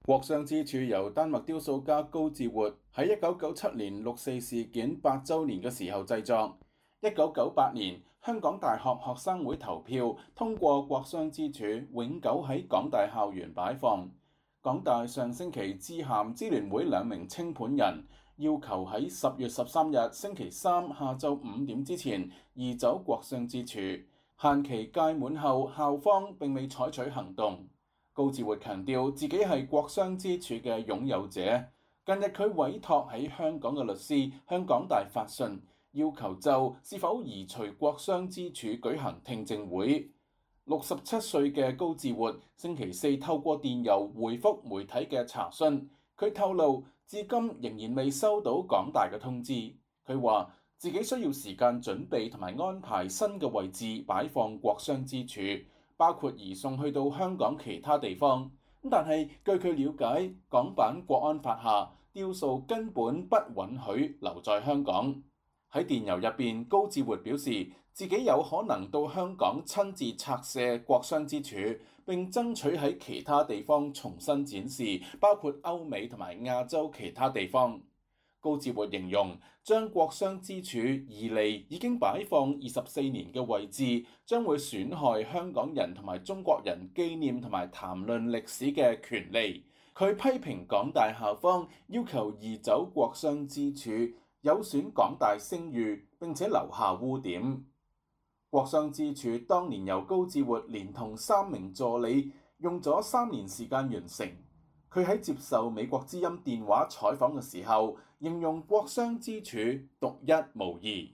國殤之柱由丹麥雕塑家高志活喺1997年六四事件8週年嘅時候製作。1998年，香港大學學生會投票通過國殤之柱永久喺港大校園擺放。港大上星期致函支聯會2名清盤人，要求喺10月13日星期三下晝5點之前移走國殤之柱。限期屆滿後，校方並未採取行動。高志活強調自己係國殤之柱嘅擁有者。近日佢委託喺香港嘅律師向港大發信，要求就是否移除國殤之柱舉行聽證會。67歲嘅高志活星期四透過電郵回覆媒體嘅查詢，佢透露至今仍然未收到港大嘅通知。佢話自己需要時間準備同埋安排新嘅位置擺放國殤之柱，包括移送去到香港其他地方。但係據佢了解，港版國安法下，雕塑根本不允許留在香港。喺電郵入邊，高志活表示自己有可能到香港親自拆卸國殤之柱，並爭取喺其他地方重新展示，包括歐美同埋亞洲其他地方。高志活形容將國殤之柱移離已經擺放24年嘅位置，將會損害香港人同埋中國人紀念同埋談論歷史嘅權利。佢批評港大校方要求移走國殤之柱，有損港大聲譽，並且留下污點。國殤之柱當年由高志活連同3名助理用咗3年時間完成。佢喺接受美國之音電話採訪嘅時候，形容國殤之柱獨一無二。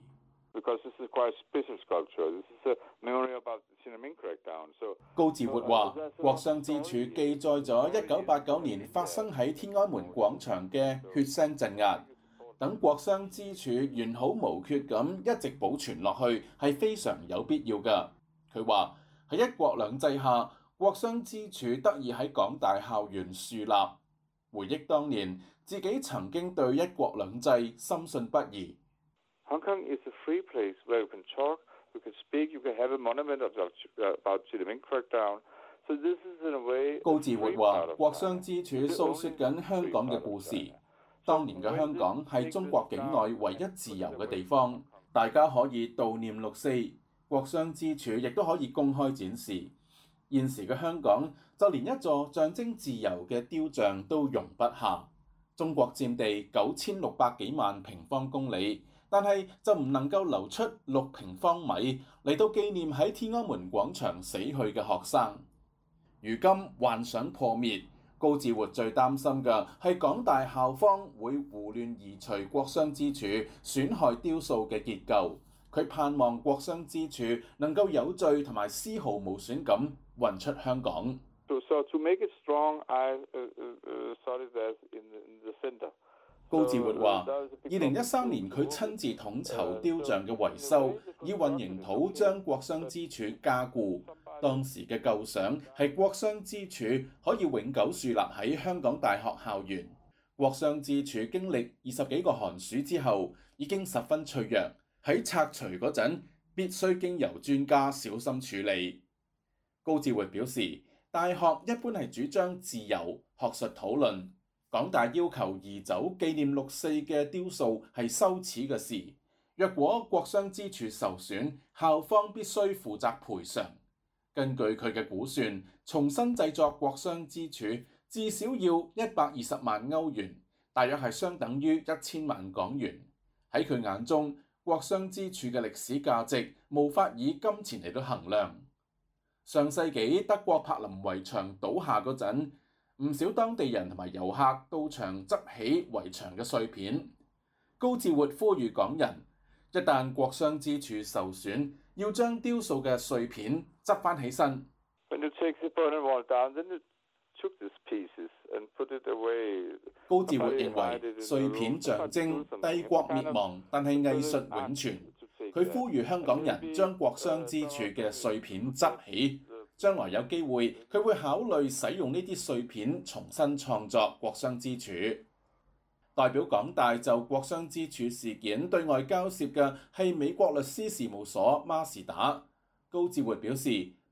高志活話：國殤之柱記載咗1989年發生喺天安門廣場嘅血腥鎮壓。等國殤之柱完好無缺咁一直保存落去係非常有必要㗎。佢話喺一國兩制下，國殤之柱得以喺港大校園樹立，回憶當年自己曾經對一國兩制深信不疑。高志活話：國殤之柱訴說緊香港嘅故事。當年嘅香港係中國境內唯一自由嘅地方，大家可以悼念六四，國殤之柱亦都可以公開展示。現時嘅香港就連一座象徵自由嘅雕像都容不下。中國佔地9600幾萬平方公里，但係就唔能夠留出6平方米嚟到紀念喺天安門廣場死去嘅學生。如今幻想破滅。高志活最擔心嘅係港大校方會胡亂移除國殤之柱，損害雕塑嘅結構。佢盼望國殤之柱能夠有序同埋絲毫無損咁運出香港。高志活話：2013年佢親自統籌雕像嘅維修，以混凝土將國殤之柱加固。當時嘅構想係國殤之柱可以永久樹立喺香港大學校園。國殤之柱經歷20幾個寒暑之後，已經十分脆弱，喺拆除嗰陣必須經由專家小心處理。高志活表示，大學一般係主張自由學術討論，港大要求移走紀念六四嘅雕塑係羞恥嘅事。若果國殤之柱受損，校方必須負責賠償。根據佢嘅估算，重新製作國殤之柱至少要120萬歐元，大約係相等於1000萬港元。喺佢眼中，國殤之柱嘅歷史價值無法以金錢嚟到衡量。上世紀德國柏林圍牆倒下嗰陣，唔少當地人同埋遊客到場執起圍牆嘅碎片。高志活呼籲港人，一旦國殤之柱受損，要將雕塑嘅碎片執翻起身。高志活認為碎片象徵帝國滅亡，但係藝術永存。佢呼籲香港人將國殤之柱嘅碎片執起，將來有機會佢會考慮使用呢啲碎片重新創作國殤之柱。代表港大就國殤之柱事件對外交涉嘅係美國律師事務所孖士打。高志活表示，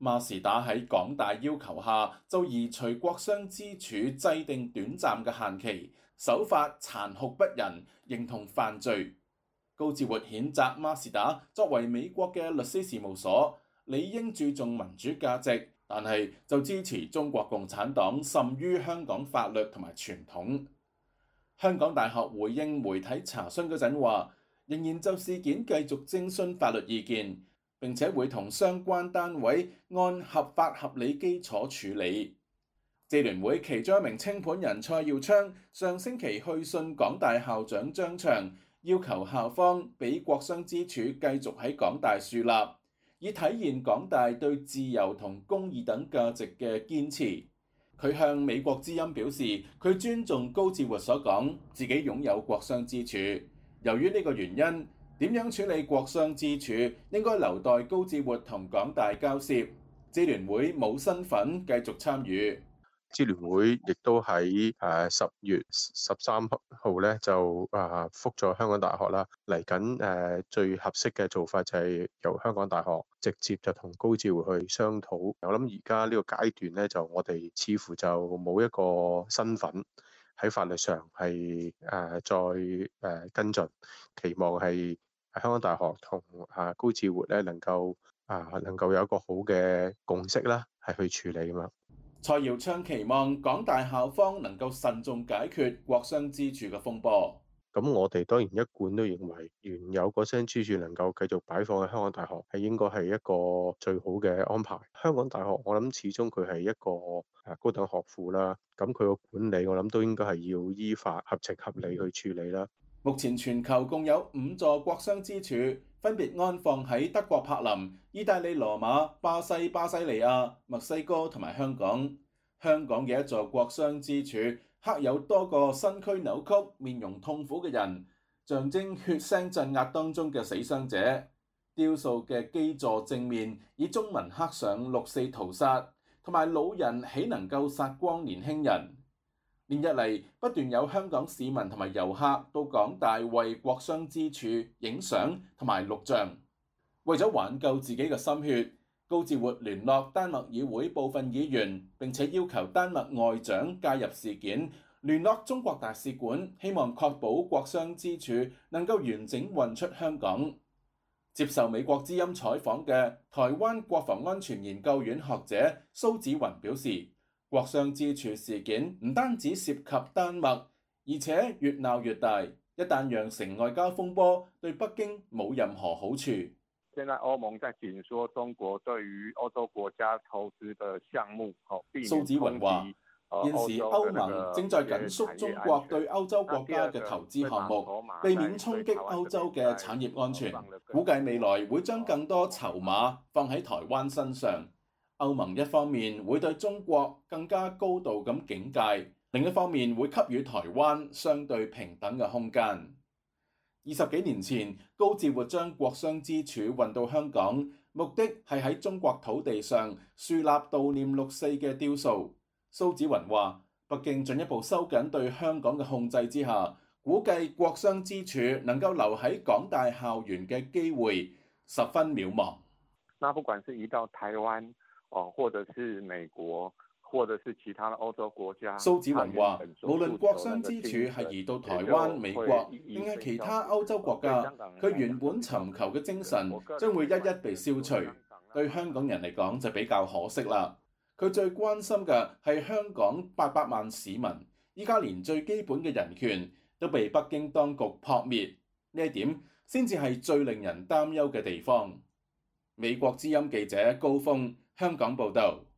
馬時打喺港大要求下，就移除國殤之柱，制定短暫嘅限期，手法殘酷不仁，認同犯罪。高志活譴責馬時打作為美國嘅律師事務所，理應注重民主價值，但係就支持中國共產黨甚於香港法律同埋傳統。香港大學回應媒體查詢嗰陣話，仍然就事件繼續徵詢法律意見，並且會同相關單位按合法合理基礎處理。支聯會其中一名清盤人蔡耀昌上星期去信港大校長張翔，要求校方俾國殤之柱繼續喺港大樹立，以體現港大對自由同公義等價值嘅堅持。佢向美國之音表示，佢尊重高志活所講，自己擁有國殤之柱。由於呢個原因，點樣處理國殤之柱應該留待高志活同港大交涉。支聯會冇身份繼續參與。 支聯會亦都喺10月13號咧就覆咗香港大學啦。嚟緊最合適嘅做法就係由香港大學直接就同高志活去商討。我諗而家呢個階段咧，就我哋似乎就冇一個身份喺法律上係再跟進，期望係香港大學同高志活咧能夠有一個好嘅共識啦，係去處理啊嘛。 蔡耀昌期望港大校方能夠慎重解決國殤之柱嘅風波。 咁我哋當然一貫都認為原有國殤之柱能夠繼續擺放喺香港大學係應該係一個最好嘅安排。香港大學我諗始終佢係一個高等學府啦，咁佢個管理我諗都應該係要依法合情合理去處理啦。 目前全球共有5座國殤之柱，分別安放喺德國柏林、意大利羅馬、巴西巴西利亞、墨西哥同埋香港。香港嘅一座國殤之柱刻有多個身軀扭曲、面容痛苦嘅人，象徵血腥鎮壓當中嘅死傷者。雕塑嘅基座正面以中文刻上6·4屠殺，同埋老人豈能夠殺光年輕人？連日嚟不斷有香港市民同埋遊客到港大為國殤之柱影相同埋錄像，為咗挽救自己嘅心血，高志活聯絡丹麥議會部分議員，並且要求丹麥外長介入事件，聯絡中國大使館，希望確保國殤之柱能夠完整運出香港。接受美國之音採訪嘅台灣國防安全研究院學者蘇紫雲表示，國殤之柱事件唔單止涉及丹麥，而且越鬧越大，一旦釀成外交風波，對北京冇任何好處。 現在歐盟在緊縮中國對於歐洲國家投資的項目， 蘇紫雲話：現時歐盟正在緊縮中國對歐洲國家嘅投資項目，避免衝擊歐洲嘅產業安全。估計未來會將更多籌碼放喺台灣身上。歐盟一方面會對中國更加高度咁警戒，另一方面會給予台灣相對平等嘅空間。20幾年前，高志活將國殤之柱運到香港，目的係喺中國土地上樹立悼念6·4嘅雕塑。蘇紫雲話：北京進一步收緊對香港嘅控制之下，估計國殤之柱能夠留喺港大校園嘅機會十分渺茫。 那不管是移到台灣，或者是美國，或者是其他的歐洲國家， 蘇紫雲話：無論國殤之柱係移到台灣、美國，定係其他歐洲國家，佢原本尋求嘅精神將會一一被消除。對香港人嚟講就比較可惜啦。佢最關心嘅係香港800萬市民，依家連最基本嘅人權都被北京當局撲滅，呢一點先至係最令人擔憂嘅地方。美國之音記者高峰香港報導。